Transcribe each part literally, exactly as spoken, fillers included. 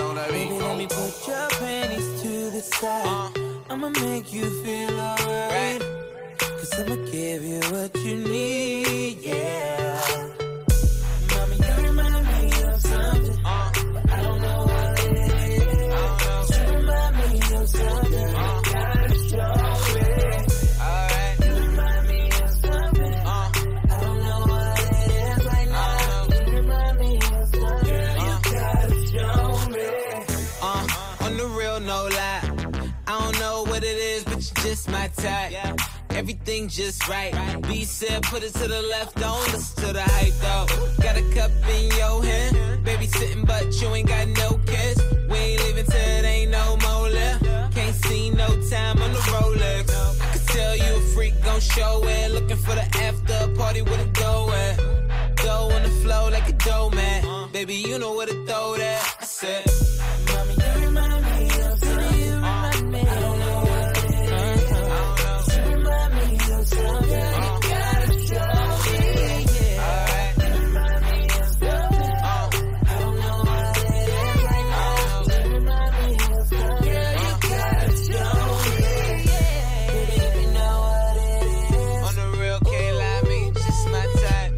know what I mean? Baby, let me put your panties to the side. Uh, I'ma make you feel alright. Cause I'ma give you what you need, yeah. Mommy, you remind me of something, uh, but I don't know what it is. Cause you remind me of something, uh, gotta show it. Alright. You remind me of something, uh, I don't know what it is right now. You remind me of something, uh, you gotta show me. Uh, on the real, no lie. I don't know what it is, but you're just my type. Yeah. Everything just right. B said put it to the left, don't listen to the hype though. Got a cup in your hand, baby sitting but you ain't got no kiss. We ain't leaving till it ain't no more left. Can't see no time on the Rolex. I could tell you a freak gon' show it. Looking for the after party with a go at. Go on the flow like a dough man. Baby you know where to throw that. I said, mommy you remind me of something. You remind me. I don't know what it is. You remind me of something. You gotta show me. Alright. You remind me of something. I don't know what it is right now. You remind me of something. Girl, you gotta show me. Baby, if you know what it is. On the real, can't lie, me just my type.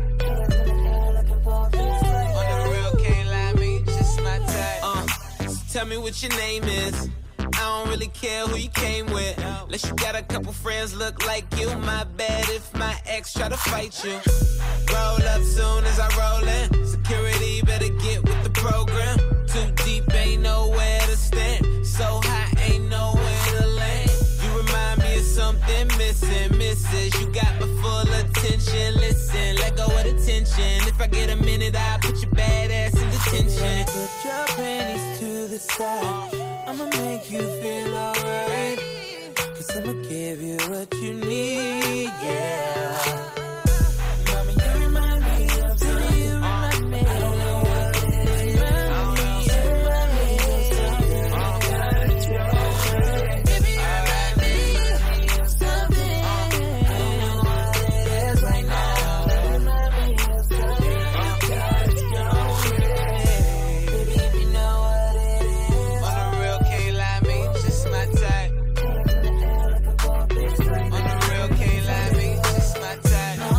On the real, can't lie, me just my type. Uh, so tell me what your name is. I don't really care who you came with. Unless you got a couple friends look like you. My bad if my ex try to fight you. Roll up soon as I roll in. Security better get with the program. Too deep, ain't nowhere to stand. So high, ain't nowhere to land. You remind me of something missing, missus. You got my full attention. Listen, let go of the tension. If I get a minute, I'll put your bad ass in detention. Put your panties to the side. I'ma make you feel alright. Cause I'ma give you what you need, yeah. Mommy, you remind me of something. You remind me. I don't know what it is. You remind me. You remind me of something. Gotta show me. Baby, you remind me of something. I don't know what it is right now. You remind me of something. Gotta show me. Baby, if you know what it is. On the real, can't lie, me just my type. On the real, can't lie, me just my type.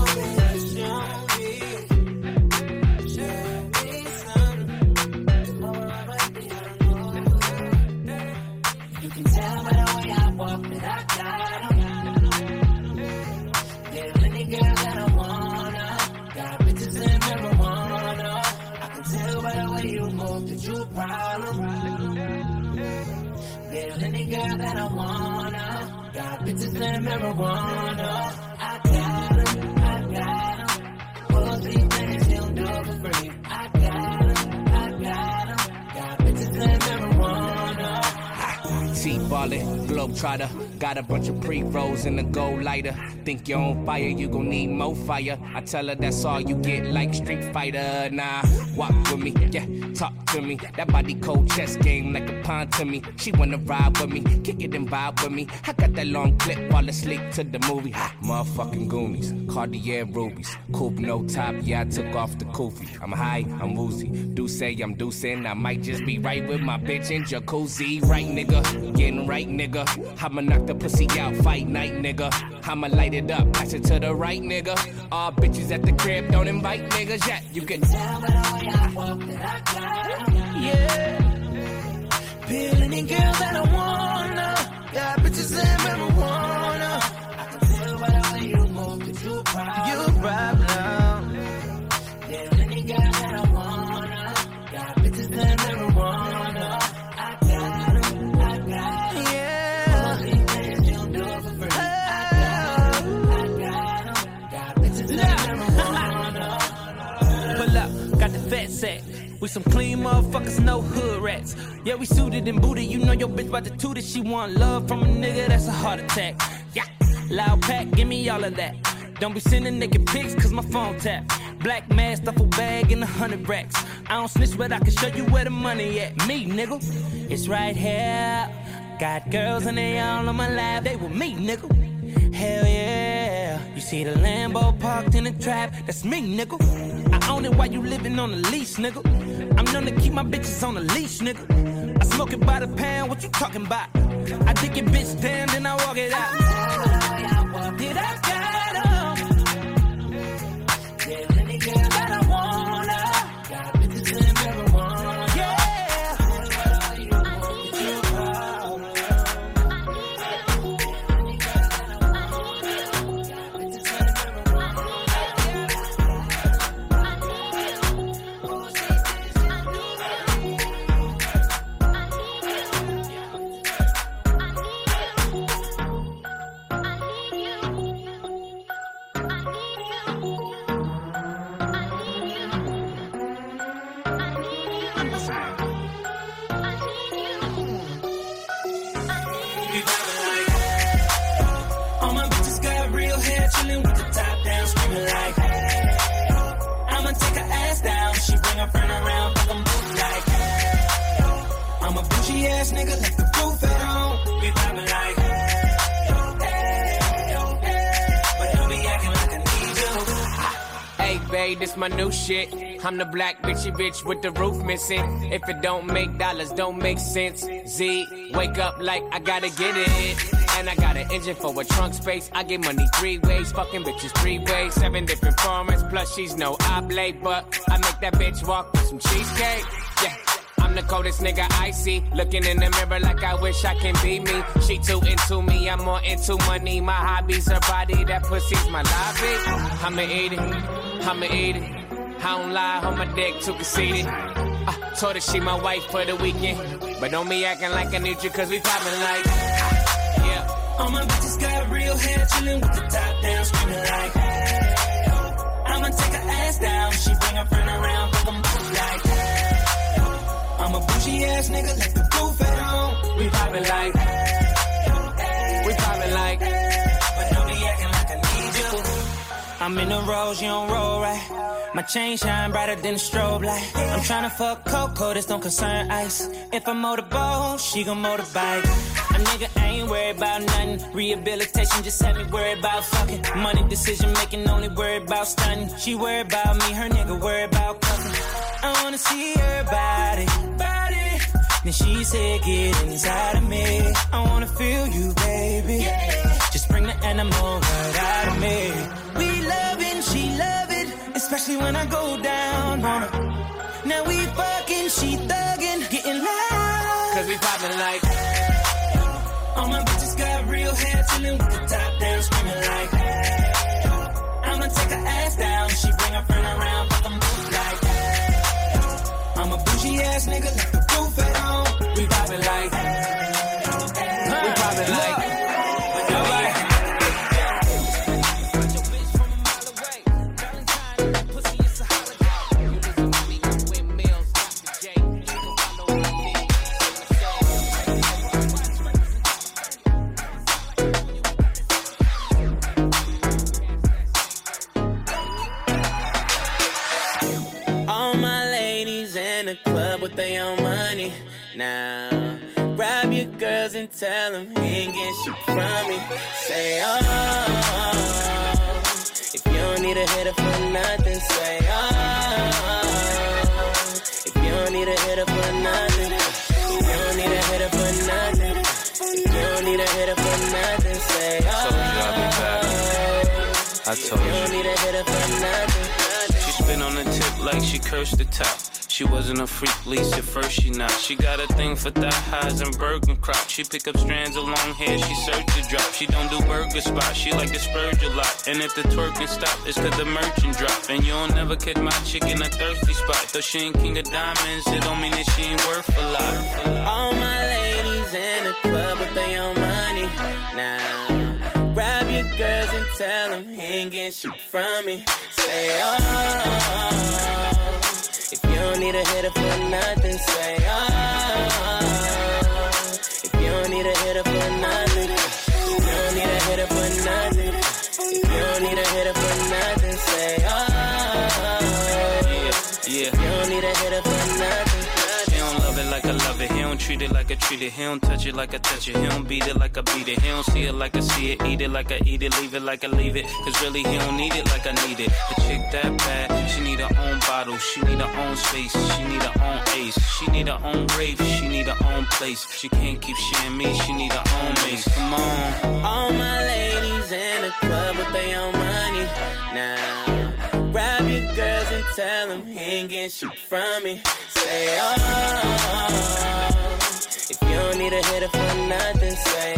You can tell by the way I walk that I got 'em. Yeah, any girl that I wanna. Got bitches and marijuana. I can tell by the way you move that you a problem. Yeah, any girl that I wanna. Got bitches and marijuana. I got 'em, I got 'em. All these things you don't do for free. I got 'em, I got 'em. Got bitches and marijuana. T-ballin', globetrotter. Got a bunch of pre-rolls in the gold lighter. Think you're on fire, you gon' need more fire. I tell her that's all you get, like Street Fighter. Nah, walk with me, yeah, talk to me. That body cold chess game like a pawn to me. She wanna ride with me, kick it and vibe with me. I got that long clip, fall asleep to the movie. Motherfucking Goonies, Cartier rubies. Coupe no top, yeah, I took off the kufi. I'm high, I'm woozy. Do say I'm deucing, I might just be right with my bitch in jacuzzi. Right, nigga, getting right, nigga. I'ma knock the pussy out, fight night, nigga. I'ma light it up, pass it to the right, nigga. All bitches at the crib, don't invite niggas yet. You can tell by the way I walk that I got 'em. Yeah. Feel any girl that I wanna. Got bitches and marijuana. I can tell by the way you move that you a problem. You a problem. Feel any girl that I wanna. Got bitches and marijuana. I got 'em, I got 'em. Yeah. All these things you don't do for free. I got 'em, I got 'em. Got bitches and marijuana. Pull up, got the fat sack. We some clean motherfuckers, no hood rats. Yeah, we suited and booted. You know your bitch about to toot it. She want love from a nigga, that's a heart attack. Yeah, loud pack, give me all of that. Don't be sending naked pics, cause my phone tap. Black mask, duffel bag, and a hundred racks. I don't snitch, but I can show you where the money at. Me, nigga, it's right here. Got girls and they all on my lap. They with me, nigga. Hell yeah. You see the Lambo parked in the trap, that's me, nigga. I own it while you living on the lease, nigga. I'm down to keep my bitches on the leash, nigga. I smoke it by the pound, what you talking about? I dig your bitch down, then I walk it out. Did I got em? Yeah, any girl that I wanna. Got bitches in marijuana. Yeah. Ass nigga, let the roof at home. We vibing like, hey, hey, but don't be acting like I need you. Hey, babe, this my new shit. I'm the black bitchy bitch with the roof missing. If it don't make dollars, don't make sense. Z, wake up like I gotta get it. And I got an engine for a trunk space. I get money three ways, fucking bitches three ways. Seven different formats, plus she's no oblate. But I make that bitch walk with some cheesecake. Yeah. I'm the coldest nigga I see. Looking in the mirror like I wish I can be me. She too into me, I'm more into money. My hobby's her body, that pussy's my lobby. I'ma eat it, I'ma eat it. I don't lie, on my dick too conceited. I told her she my wife for the weekend. But don't be acting like I need you, cause we poppin' like, yeah. All my bitches got real hair, chillin' with the top down, screaming like, hey. I'ma take her ass down, she bring her friend around, fuck 'em like, hey. I'm a bougie ass nigga, let the roof at home. We poppin' like, we poppin' like, but don't be acting like I need you. I'm in the rose, you don't roll right. My chain shine brighter than a strobe light. I'm tryna fuck Coco, this don't concern ice. If I motorboat, she gon' motorbike. A nigga ain't worried about nothing. Rehabilitation just had me worried about fucking. Money decision making, only worried about stunning. She worried about me, her nigga worried about cuffing. I wanna see her body, body. Then she said, get inside of me. I wanna feel you, baby. Yeah. Just bring the animal right out of me. We loving, she love it, especially when I go down on her. Now we fucking, she thuggin', getting loud. Cause we poppin' like, all my bitches got real hair, chillin' with the top down, screaming like, hey. I'ma take her ass down, she bring her friend around, fuck 'em like, hey. I'm a bougie ass nigga, let the roof at home. we poppin' like, we poppin' like, nobody. With their own money now. Grab your girls and tell them he ain't getting shit from me. Say, oh, if you don't need a hitter for nothing, say, oh, if you don't need a hitter for nothing, if you don't need a hitter for nothing, if you don't need a hitter for nothing, say, oh, I told you. You don't need a hitter for nothing. She spin on the tip like she cursed the top. She wasn't a freak, least at first she not. She got a thing for thigh highs and burger crop. She pick up strands of long hair, she search to drop. She don't do burger spots, she like to spurge a lot. And if the twerking stop, it's cause the merchant drop. And you don't never catch my chick in a thirsty spot. Though she ain't king of diamonds, it don't mean that she ain't worth a lot. All my ladies in the club with their own money now. Grab your girls and tell them he ain't getting shit from me. Say, oh, if you don't need a hitter for nothing, say, oh, if you don't need a hitter for nothing, if you don't need a hitter for nothing, if you don't need a hitter for nothing, say, oh, yeah, yeah. If you don't need a hitter for nothing. He don't love it like I love it, he don't treat it like I treat it. He don't touch it like I touch it. He don't beat it like I beat it. He don't see it like I see it. Eat it like I eat it. Leave it like I leave it. Cause really he don't need it like I need it. A chick that bad, she need her own bottle. She need her own space. She need her own ace. She need her own rave. She need her own place. She can't keep sharing me. She need her own mace. Come on. All my ladies in the club with their own money now. Grab your girls and tell them he ain't getting shit from me. Say, oh, if you don't need a hitter for nothing, say,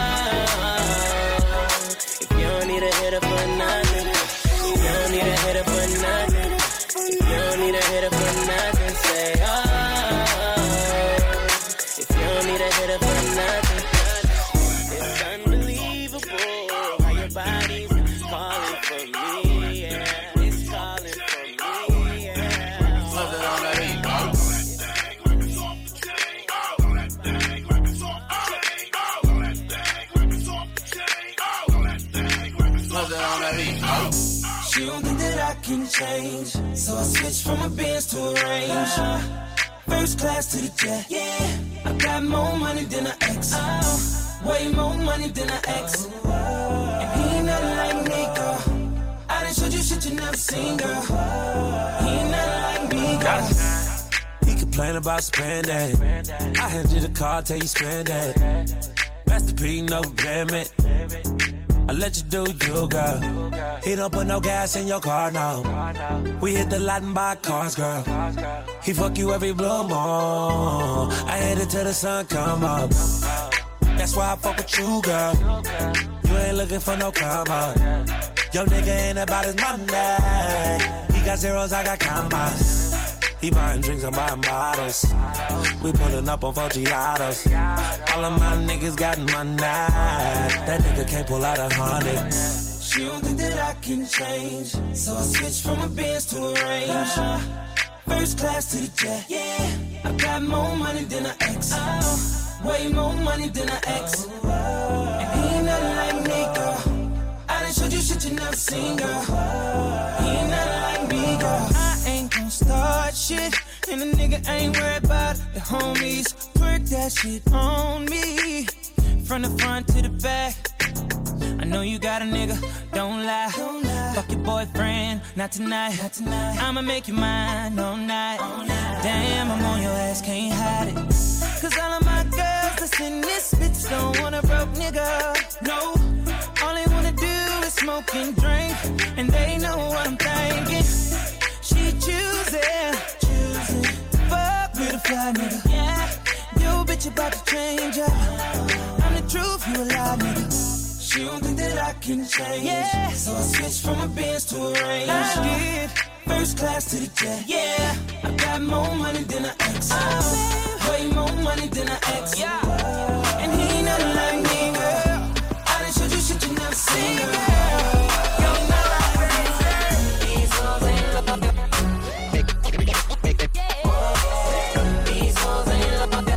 oh, if you don't need a hitter for nothing, if you don't need a hitter for nothing, if you don't need a hitter for nothing, say, oh, if you don't need a hitter for nothing. It's unbelievable how your body's calling for me, yeah. It's calling for me, yeah. Love it on that beat, bro. Love it on that beat, bro. She don't think that I can change, so I switched from a Benz to a Range. First class to the jet, yeah. I got more money than an ex. Oh, way more money than an ex. And he ain't nothing like me, girl. I done showed you shit you never seen, girl. He ain't nothing like me, girl. He complain about spending. I hand you the car, tell you spend it. Master P, no limit. I let you do you, girl. He don't put no gas in your car, no. We hit the lot and buy cars, girl. He fuck you every blue moon. I hit it till the sun come up. That's why I fuck with you, girl. You ain't looking for no come up. Yo nigga ain't about his money. He got zeros, I got commas. He buying drinks, I'm buying bottles. We pulling up on four Giados. All of my niggas got money. That nigga can't pull out a hundred. She don't think that I can change, so I switched from a Benz to a Range. First class to the jet, yeah. I got more money than an ex. Oh, way more money than an ex. And he ain't nothing like me, girl. I done showed you shit you never seen, girl. He ain't nothing like me, girl. I ain't gon' start shit, and the nigga ain't worried about the homies. Twerk that shit on me, from the front to the back. I know you got a nigga, don't lie. Don't lie. Fuck your boyfriend, not tonight. not tonight. I'ma make you mine all night. all night. Damn, I'm on your ass, can't hide it. Cause all of my girls that's in this bitch don't want a broke nigga. No, all they wanna do is smoke and drink, and they know what I'm thinking. She choosing, choosing to fuck with a fly nigga. Yeah, yo bitch about to change up. I'm the truth, you a lie nigga. She don't think that I can change, yeah. So I switched from a Benz to a Range. I did. First class to the jet, yeah. I got more money than an ex. Oh, way more money than an ex. Yeah. And he ain't nothing like me, girl. I done showed you shit you never seen, girl. You're not like me. These hoes ain't love. These hoes ain't love.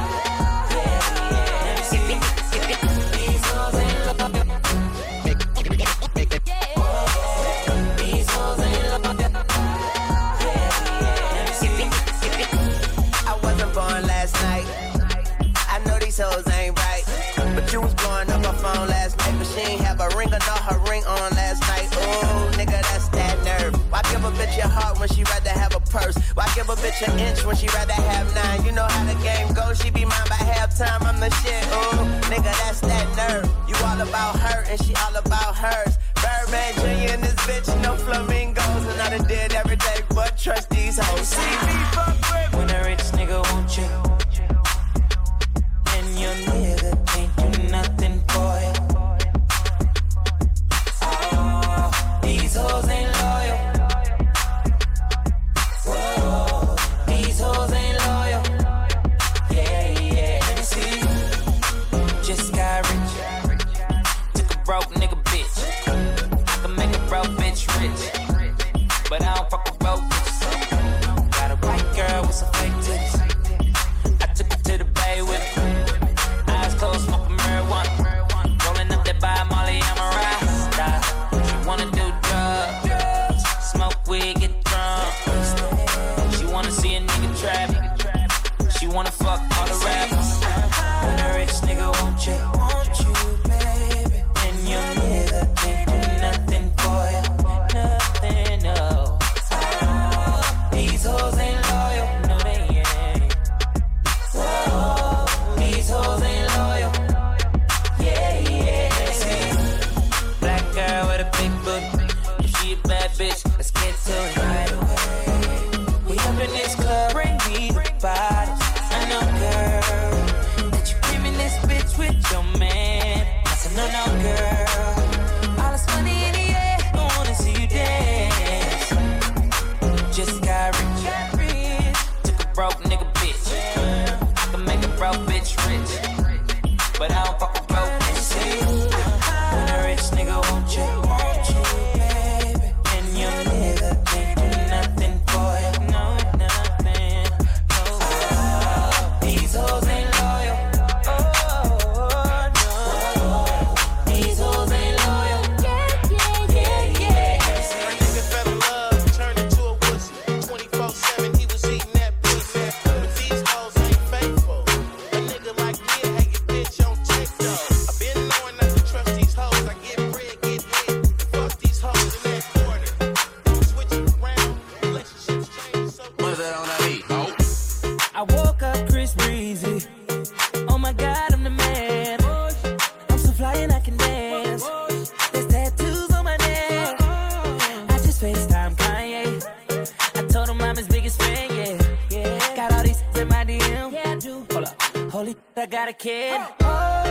Hoes ain't right, but you was blowing up her phone last night, but she ain't have a ring or not her ring on last night. Ooh, nigga, that's that nerve. Why give a bitch your heart when she rather have a purse? Why give a bitch an inch when she rather have nine? You know how the game goes, she be mine by halftime, I'm the shit. Ooh, nigga, that's that nerve. You all about her and she all about hers. Birdman Junior in this bitch, no flamingos, and I done did every day but trust these hoes. See me fuck with when a rich nigga won't you? Your nigga can't do nothing for you. Oh, these hoes ain't loyal. Whoa, these hoes ain't loyal. Yeah, yeah, let me see. Just got rich. Took a broke nigga bitch. I can make a broke bitch rich. But I don't fuck with broke bitches. Got a rich, rich. But I don't fuck with broke niggas. When a rich nigga won't you, won't you, baby? And your nigga can't do nothing for you. No, nothing. No. These hoes ain't loyal. Oh, no. These hoes ain't loyal. Yeah, yeah, yeah, yeah. A nigga fell in love, turned into a wussy. twenty-four seven, he was eating that pussy. But these hoes ain't faithful. A nigga like me, hey, your bitch on TikTok. I been knowing not to trust these hoes. I get bread, get hit. Fuck these hoes in that corner. Don't switch it around. Relationships change so What's that on that beat? Oh. I woke up Chris Breezy. Oh my God, I'm the man. I'm so fly and I can dance. There's tattoos on my neck. I just FaceTime Kanye. I told him I'm his biggest fan, yeah. Yeah. Got all these in my D M. Yeah, I do. Hold up. Holy, I got a kid. Oh,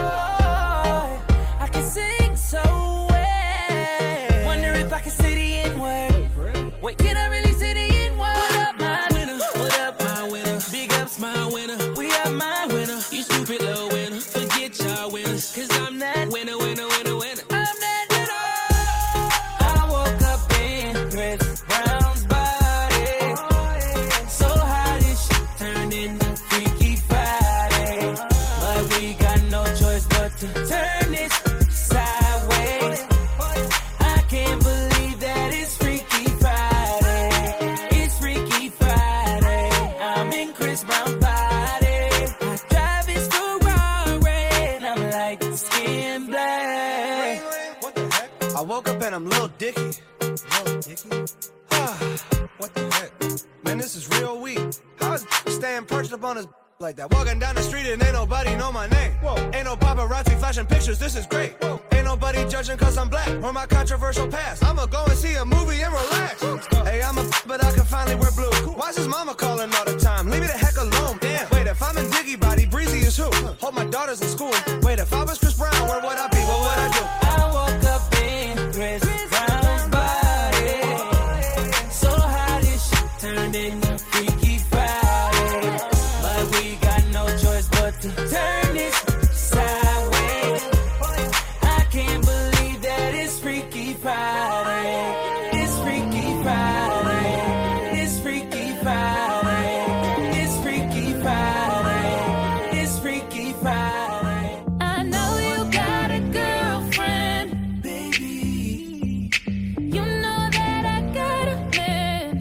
I can sing so well. Wonder if I can say the N-word. Wait, can I really say the N-word? What up, my winner? What up, my winner? Big ups, my winner. We are my winner. You stupid little winner. Forget y'all winners. Cause I'm that winner, winner, winner, winner. I'm that winner. I woke up in Chris Brown's body. So how this shit turned into Freaky Friday. But we got no choice but to turn this sideways. I can't believe that it's Freaky Friday. It's Freaky Friday. I'm in Chris Brown's body. I drive his Ferrari and I'm like skin black. what the heck? I woke up and I'm Lil Dicky. Lil Dicky? What the heck? Man, this is real weak. How is staying perched up on his like that? Walking down the street and ain't nobody know my name. Whoa. Ain't no paparazzi flashing pictures, this is great. Whoa. Ain't nobody judging cause I'm black or my controversial past. I'ma go and see a movie and relax. Hey, I'm a but I can finally wear blue. Why's his mama calling all the time? Leave me the heck alone. Damn. Wait, if I'm in Diggy Body, Breezy is who? Hope my daughter's in school. Wait, if I was Chris Brown, where would I be? What would I do? I woke up in Chris Brown's body. So how this shit turned into Freaky Friday. But we got no choice but to turn this sideways. I can't believe that it's Freaky Friday. It's Freaky Friday. It's Freaky Friday. It's Freaky Friday. It's Freaky Friday. I know you got a girlfriend, baby. You know that I got a man.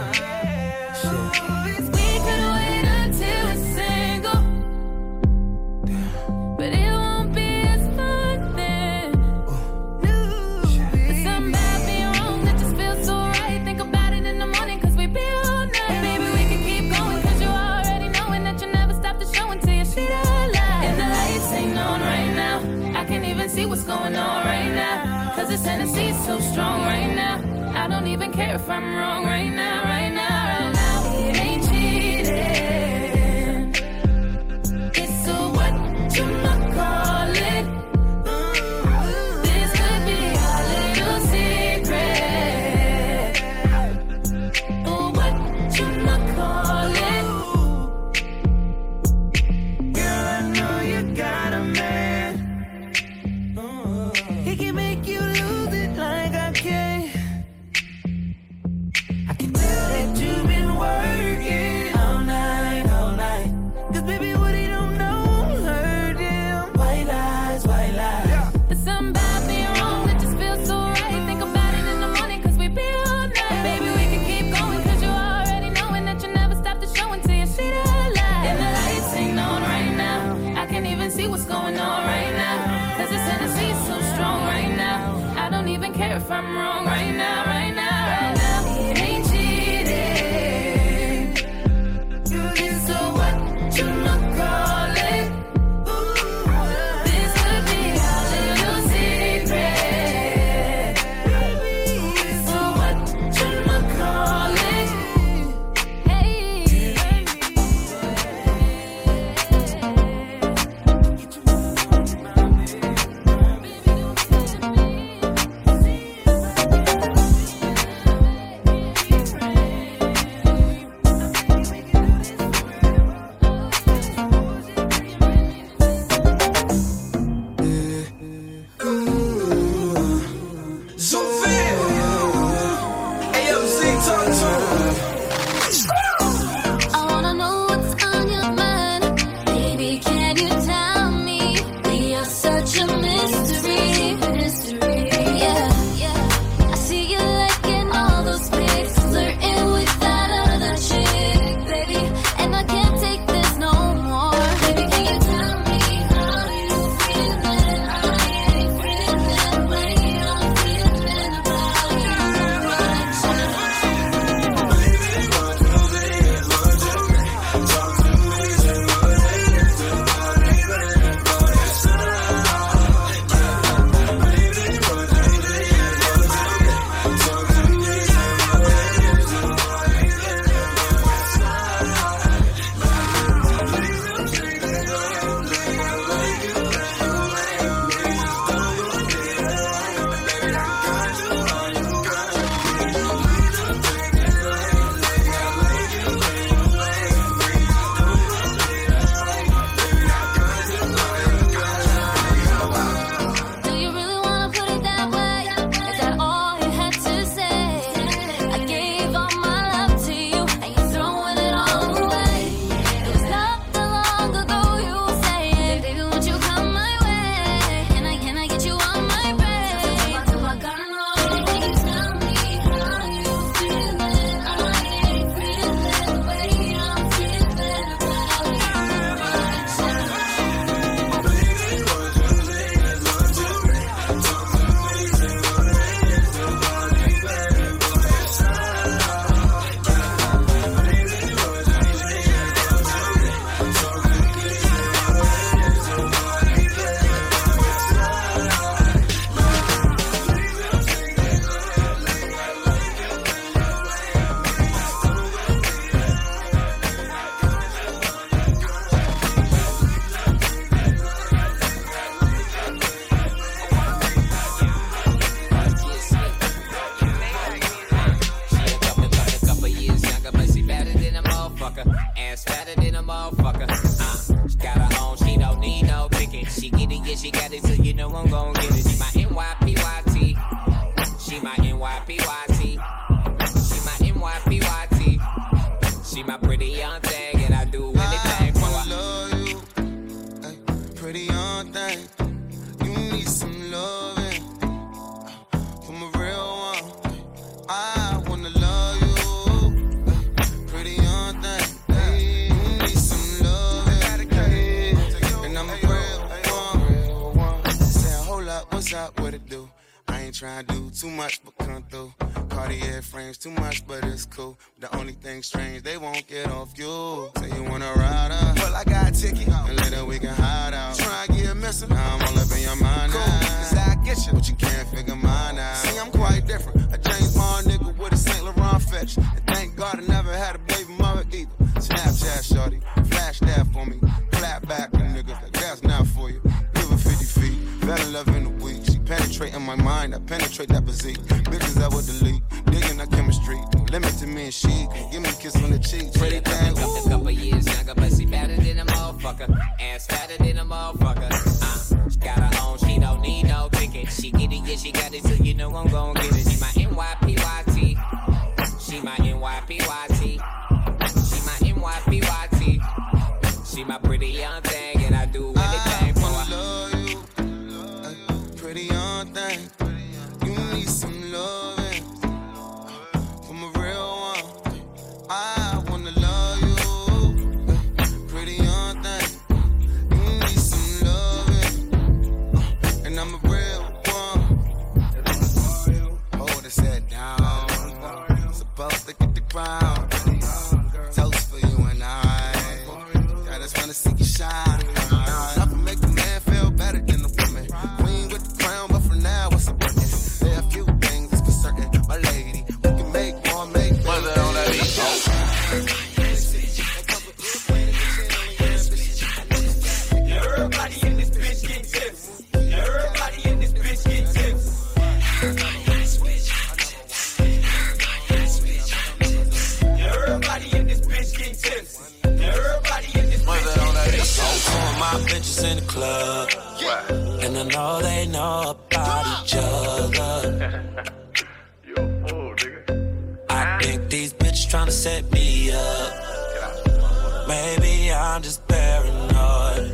We could wait until we're single, but it won't be as fun then. But something about being wrong that just feels so right. Think about it in the morning cause we be all night. Maybe we can keep going cause you already knowing that you never stop the show until you see the light. And the lights ain't on right now. I can't even see what's going on right now. Cause this Tennessee's so strong right now. I don't even care if I'm wrong right now, right now, right now. It ain't cheating. It's a what you call it. This could be our little secret. Oh, what you call it. Girl, I know you got a man. He can make you lose it like I can. I can tell that you've been working all night, all night. Cause baby, what he don't know hurt him. White lies, white lies. But something about being wrong that just feels so right. Think about it in the morning cause we be all night. Baby, we can keep going cause you already knowing that you never stop the show until you see the light. And the lights ain't on right now. I can't even see what's going on right now. Cause this Tennessee's so strong right now. I don't even care if I'm wrong right now, right now, right now. It ain't cheating. It's a what you call it. This could be our little secret. So what you call it. Hey. she got it, so you know I'm gon' get it. She my N Y P Y T. She my N Y P Y T. She my N Y P Y T. She my pretty young thing, and I do anything for her. I love you, ay, pretty young thing. You need some loving from a real one. I wanna love you, ay, pretty young thing. Ay, you need some loving, ay, and I'm a real one. Saying, hold up, what's up, what it do? I ain't tryna do too much, but come through. Cartier frames too much, but it's cool. The only thing strange, they won't get off you. Say you wanna ride up, well I got a ticket, and later we can hide out. Try to get missing, now I'm all up in your mind. Cool, cause I get you, but you can't figure mine out. See, I'm quite different, a James Bond nigga with a Saint Laurent fetch. And thank God I never had a baby mother either. Snapchat shorty, flash that for me. Clap back, the niggas, like that's not for you. Give her fifty feet, fell in love in a week. She penetrating my mind, I penetrate that physique. Bitches I would delete, digging our chemistry. Limit to me and she, give me a kiss on the cheek. Pretty thing, a couple years younger, but she better than a motherfucker. Ass fatter than a motherfucker. Uh, she got her own, she don't need no ticket. She get it, yeah, she got it, so you know I'm gon' get it. She my N Y P Y T. She my N Y P Y T. She my N Y P Y T. She my pretty young thing, and I do anything for her. I love you, ay, pretty young thing. You need some loving from a real one. I wanna love you, ay, pretty young thing. You need some loving, and I'm a real one. Hold it set down, supposed to get the crown. Toast for you and I. I just wanna see you shine. I can make a man feel better than a woman. Queen with the crown, but for now, what's a woman? There are a few things that's for certain, my lady. We can make more, make better. Mother on that beat. Everybody in this bitch get tips. Everybody in this bitch get tips. Everybody in this bitch get tips. Everybody in this bitch get tips. Mother on that beat. Two of my bitches in the club, and I know they know about each other. I think these bitches tryna set me up. Maybe I'm just paranoid.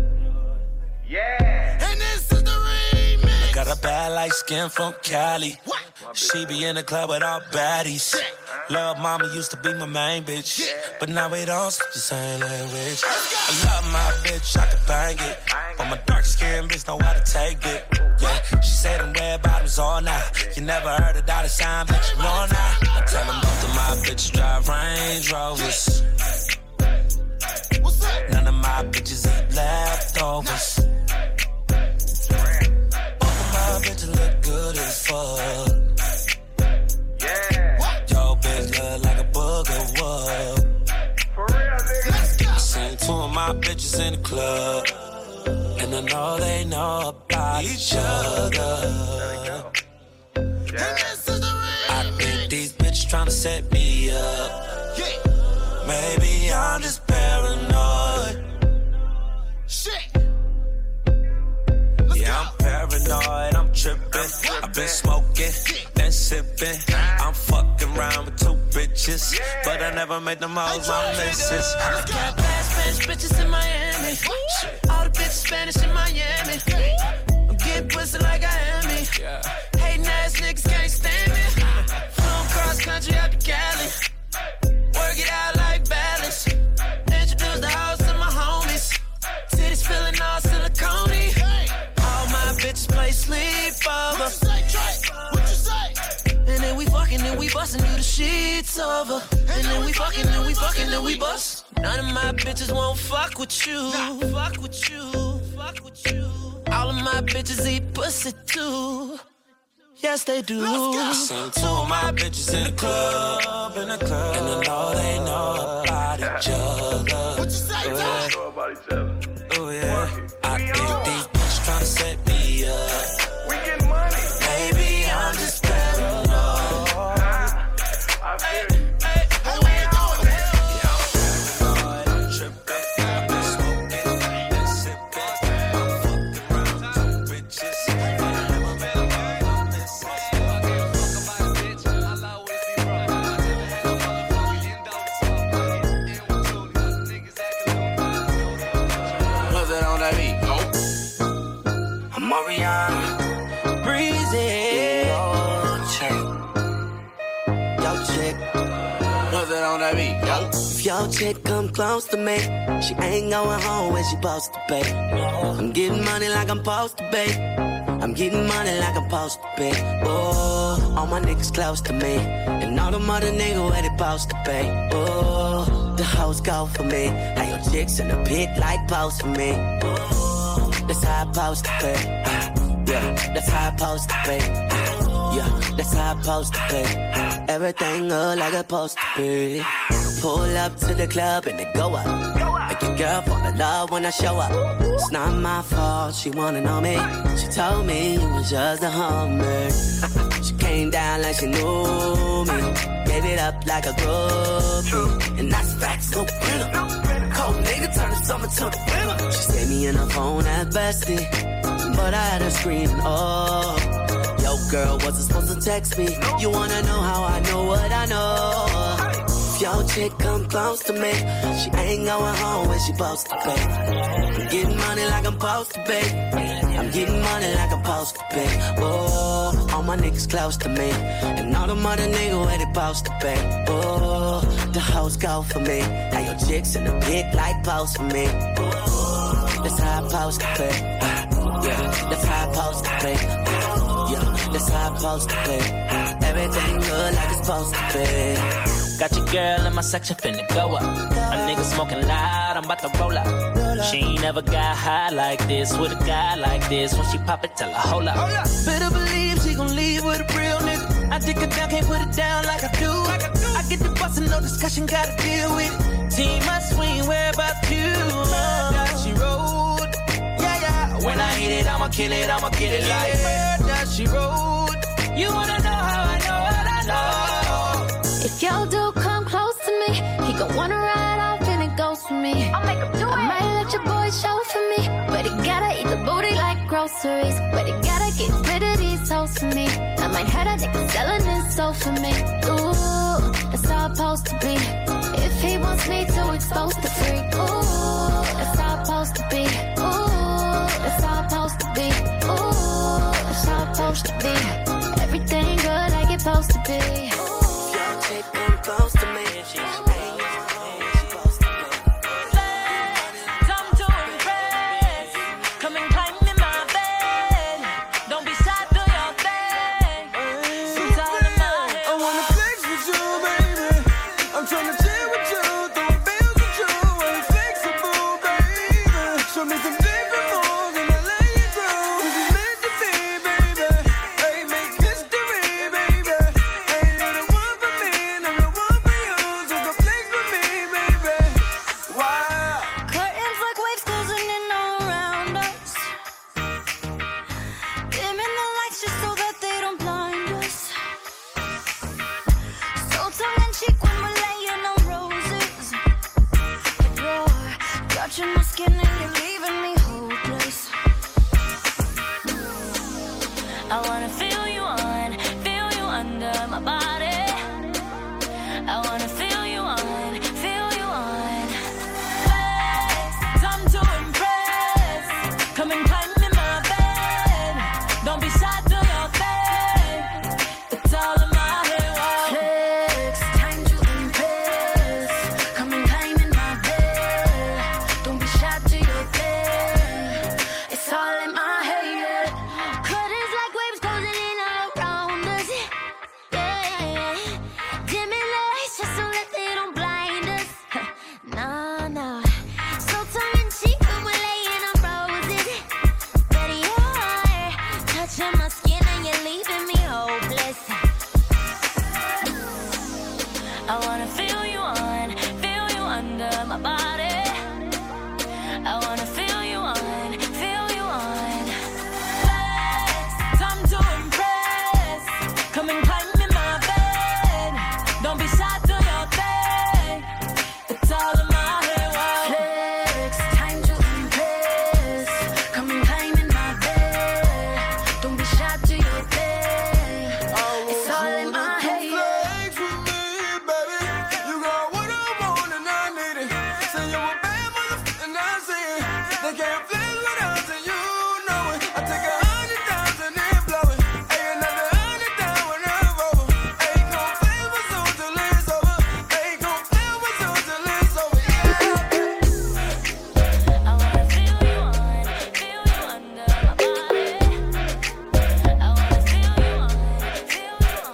Yeah. And this is the remix. Got a bad light skin from Cali. She be in the club with all baddies. Love mama used to be my main bitch, but now we don't speak the same language. I love my bitch, I can bang it, but my dark skin bitch know how to take it. Yeah, she said them red bottoms all night. You never heard a dollar sign, but you know now. I tell them both of my bitches drive Range Rovers. None of my bitches eat leftovers. Both of my bitches look good as fuck. Yo, bitch look like a booger wub. For real, nigga. I seen two of my bitches in the club, and I know they know about each other. I think these bitches tryna set me up. Maybe I'm just paranoid. Yeah, I'm paranoid, I'm tripping. I've been smoking, then sipping. I'm fucking around with two bitches, but I never made them all my missus. Got bad Spanish bitches in Miami. All the bitches Spanish in Miami. I'm getting pussy like I am me. Hating ass niggas can't stand me. Flown cross country out to Cali. Work it out like balance. Introduce the house to my homies. Titties feeling all silicone-y. All my bitches play sleepover. What you say? And then we fucking and we bustin' you the sheets over. And then we fucking and we fucking and we bust. None of my bitches won't fuck with you. Fuck with you. Fuck with you. All of my bitches eat pussy too. Yes, they do. I seen two of my bitches in the club, in the club, and I know they know about each other. What you say, Oh, Ty? Know about each other. Oh yeah, I think these bitches tryna set me up. We getting money. Maybe I'm just paranoid. I feel you. Hey, where you going? Yeah, I'm paranoid, I'm tripping. I've been smoking, been sipping. I'm fucking around with it on that beat. Go. I'm Mariana. Breezy. Yo, chick. Yo, chick. What's it on that beat? Go. If your chick come close to me, she ain't going home when she supposed to pay. I'm getting money like I'm supposed to pay. I'm getting money like I'm supposed to pay. Oh, all my niggas close to me, and all the mother niggas where they supposed to pay. Oh, the hoes go for me. How your chicks in the pit like post for me. Oh, that's how I supposed to pay. Yeah, that's how I supposed to pay. Yeah, that's how I supposed to pay. Everything look like it's supposed to be. Pull up to the club and it go up. Make your girl fall in love when I show up. It's not my fault, she wanna know me. She told me you was just a hummer. She came down like she knew me. Gave it up like a groupie. And that's facts, no printer. Cold nigga turn the summer to the winter. She saved me in her phone at bestie, but I had her screaming, oh. Yo, girl, wasn't supposed to text me. You wanna know how I know what I know? If your chick come close to me, she ain't going home when she supposed to pay. I'm getting money like I'm supposed to pay. I'm getting money like I'm supposed to pay. Oh, all my niggas close to me, and all the mother niggas where they supposed to pay. Oh, the hoes go for me. Now your chicks in the pit like post for me. Oh, that's how I supposed to pay. Yeah, that's how I supposed to pay. Yeah, that's how I'm supposed to be. Everything good like it's supposed to be. Got your girl in my section finna go up. A nigga smoking loud, I'm about to roll up. She ain't never got high like this with a guy like this. When she pop it, tell her hold up. Better believe she gon' leave with a real nigga. I dick her down, can't put it down like I do. I get the bustin', no discussion, gotta deal with it. Team must swing, where about you? That she rode. Yeah, yeah. When I hit it, I'ma kill it, I'ma get it like that she rode. You wanna know how I know what I know? If your dude come close to me, he gon' wanna ride off and it goes for me. I'll make him do it. I might let your boy show for me, but he gotta eat the booty like groceries. But he gotta get rid of these hoes for me. I might have a nigga selling his soul for me. Ooh, that's how it's supposed to be. If he wants me to expose the freak. Ooh, that's how it's supposed to be. Ooh, that's how it's supposed to be. Ooh, that's how it's supposed to be. Everything good like it's supposed to be. Chick come close to me, she ain't supposed to be. Time to impress. Come and climb in my bed. Don't be shy, do your thing. Suits all in my head. I wanna flex with you, baby. I'm tryna chill with you, throw bills with you. I'm flexible, baby. Show me some different moves and I lay you through. This is meant to be, baby. Hey, make history, baby. Ain't you the one for me, and I'm the one for you. So come flex with me, baby. Wow. Curtains like waves closing in all around us. Dimming the lights just so that they don't blind us. So tongue in cheek when we're laying on roses. But you're touching my skin and you're leaving me can't flex without you knowing. I take a hundred thousand and blow it. Hey, another hundred thousand when I'm over. Hey, gon' flex my soul till it's over. Hey, gon' flex my soul till it's over. Yeah. I wanna feel you on, feel you under my body. I wanna feel you on, feel you on.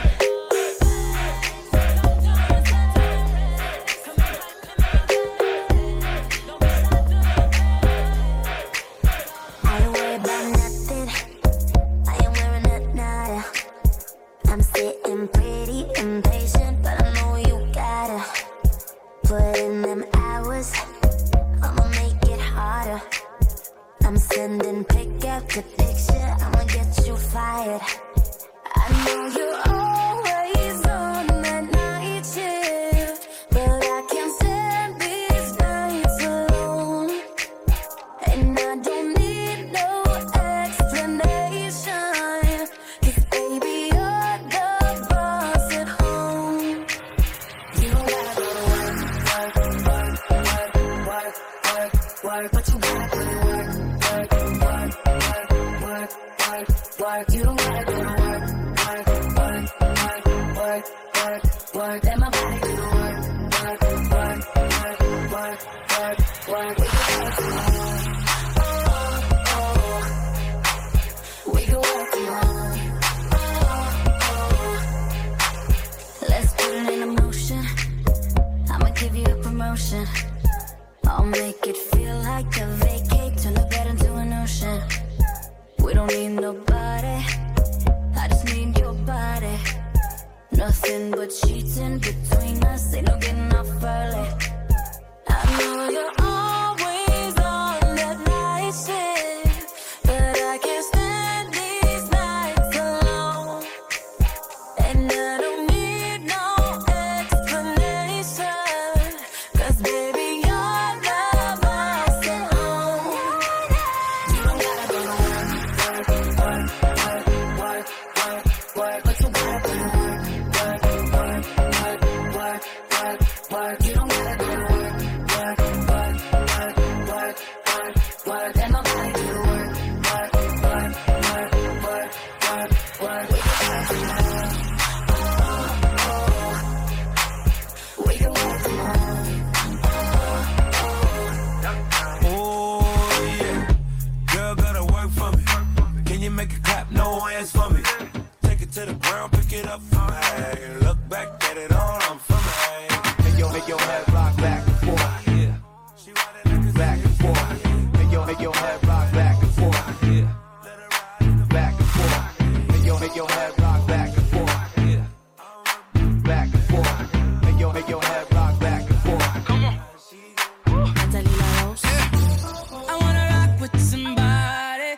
I ain't worried about nothing. I ain't wearing a nada. I'm sitting pretty impatient, but I know you gotta put in them hours. I'ma make it harder. I'm sending pick after picture. I'ma get you fired. I know you're always on that night shift, but I can't stand these nights alone. And I don't need no explanation, 'cause baby, you're the boss at home. You don't gotta go to work, work, work, work, work, work, work, but you gotta put in work, work, work, work, work, work, work. You don't gotta go to work, work, work, work, work, work, work. Let my body do the work, work, work, work, work, work, work. We can work tomorrow. We can work tomorrow. Let's put it in motion. I'ma give you a promotion. I'll make it feel like a vacate, turn the bed into an ocean. We don't need nobody, I just need your body. Nothing but sheets in between us, ain't no getting off early. I know you're always on that night shift, but I can't stand these nights alone. And I don't need no explanation, 'cause baby, you're the boss at home. You don't gotta go to work, work, work, work, work, work, work, but you gotta put in work, work, work, work, work, work, work. You don't gotta go to work, work, work, work, work, work, work. Let my body do the work, work, work, work, work, work, work. We can work tomorrow. We can work tomorrow. Oh yeah, girl gotta work for me. Can you make it clap? No hands for me. Take it to the ground, pick it up for me. Look back at it all, I'm from it. Make your, make your head rock back and forth. Yeah. Back and forth. Make your, make your head rock back and forth. Yeah. Back and forth. Make your, make your head rock back and forth. Yeah. Back and forth. Make your, make your head rock back and forth. Come on. I wanna rock with somebody.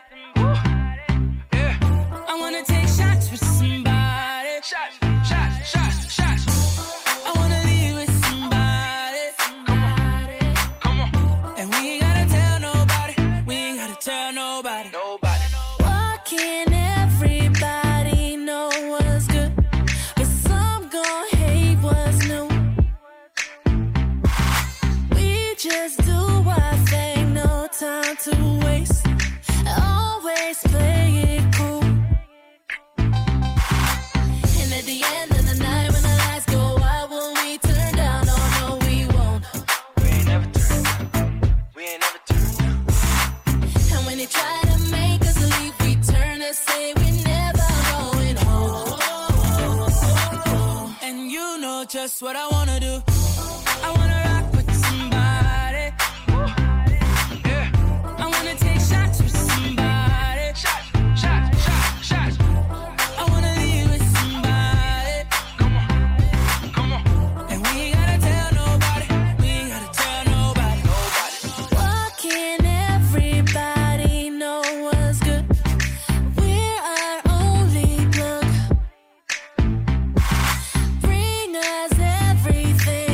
I wanna take shots with somebody. Shots, shots, shots, shots. I wanna leave with somebody. Come on, come on. And we ain't gotta tell nobody. We ain't gotta tell nobody. Nobody. Why can't everybody know what's good, but some gon' hate what's new? We just do our thing, no time to waste. Always play it cool. And at the end of the night, when the lights go out, will we turn down? Oh no, we won't. We ain't never turned down. We ain't never turned down. And when they try to make us leave, we turn and say we're never going home. And you know just what I wanna do. I wanna rock with somebody. I wanna take shots with somebody. Shots, shots, shots, shots. I wanna leave with somebody. Come on, come on. And we ain't gotta tell nobody. We ain't gotta tell nobody. Nobody. Why can't everybody know what's good? We're our only plug. Bring us everything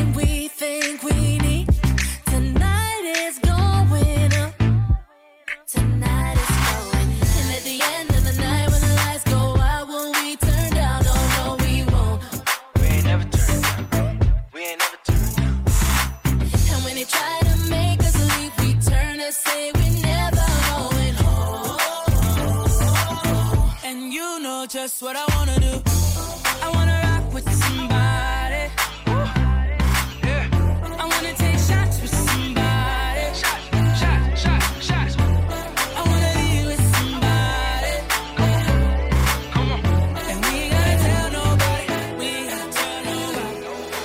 just what I wanna do. I wanna rock with somebody. Yeah. I wanna take shots with somebody. Shots, shots, shots, shots. I wanna be with somebody. Come on. And we ain't gotta tell nobody. We ain't gotta tell nobody.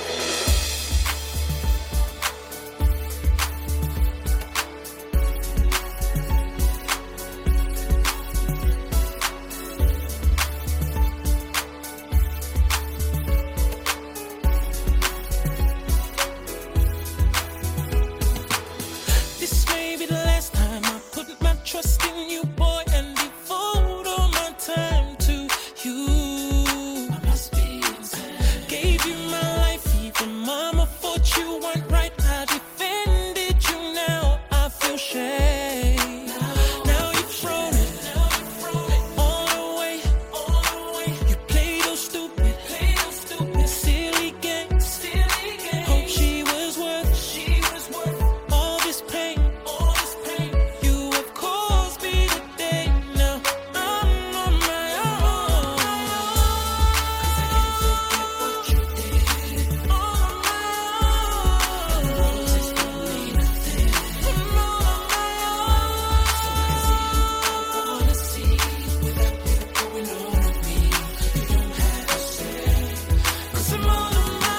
This may be the last time I put my trust in you, boy, and devote all my time to you. I must be insane. Gave you my life, even mama thought you weren't right. I defended you, now I feel shame. Now you've thrown it all away. You play those stupid, silly games. Hope she was worth all this pain. You have caused me today. Now I'm on my own. 'Cause I can't forget what you did. On my own. Roses don't mean nothing. I'm on my own. So I wanna see without you going on with me. You don't have to say. 'Cause I'm on my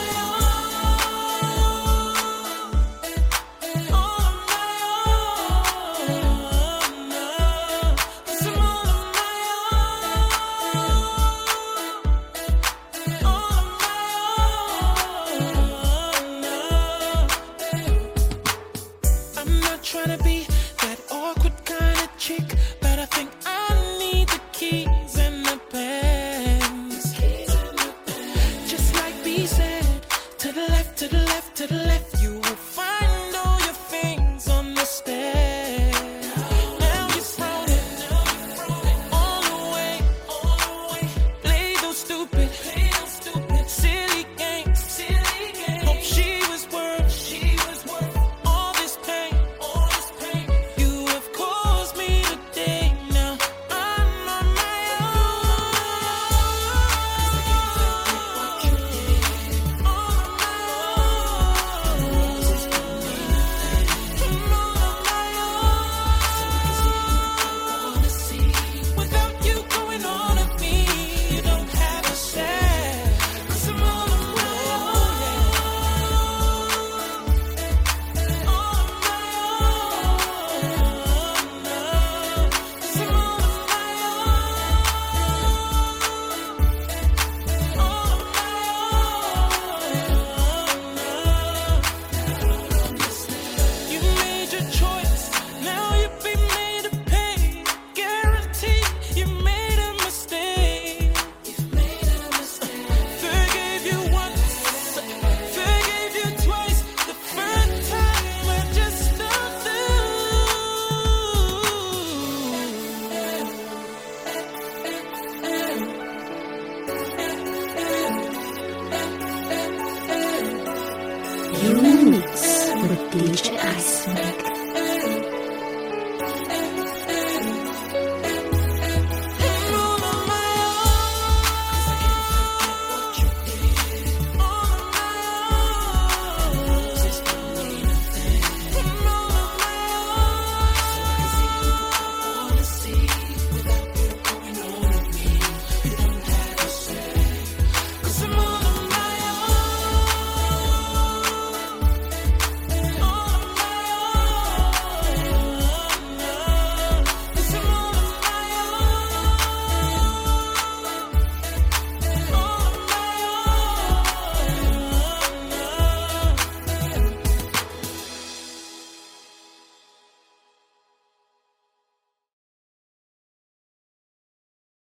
own. On my own now. 'Cause I'm on my own. On my own now. I'm not trying to be that awkward kind of chick, but I think I need the keys and the pens. Just like B said, to the left, to the left, to the left, you will find all your things on the stairs. Now you've thrown it all away. Play those stupid, silly games. Hope she was worth all this pain. You have caused me today. Now I'm on my own. 'Cause I can't forget what you did. On my own. Roses don't mean nothing. I'm on my own. So I wanna see without you going on with me. You don't have to say. 'Cause I'm on my own. On my own now. 'Cause I'm on my own. On my own now. You made your choice, now you've been made to pay. Guarantee you made a mistake. Forgave you once, forgave you twice. The third time I just don't do. You in the mix with D J Ice Maker.